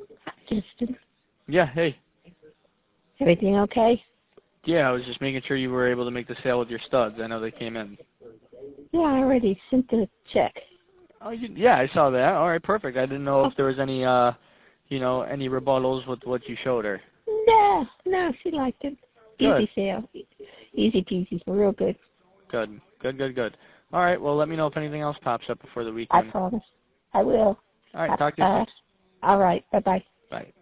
Justin, Yeah, hey. everything okay? Yeah, I was just making sure you were able to make the sale with your studs. I know they came in. Yeah, I already sent the check. Oh, yeah, I saw that. All right, perfect. I didn't know if there was any, any rebuttals with what you showed her. No, she liked it. Good. Easy sale. Easy peasy. Real good. Good. Good. All right, well, let me know if anything else pops up before the I weekend. promise. I will. All right, talk to you soon. All right. Bye-bye. Bye.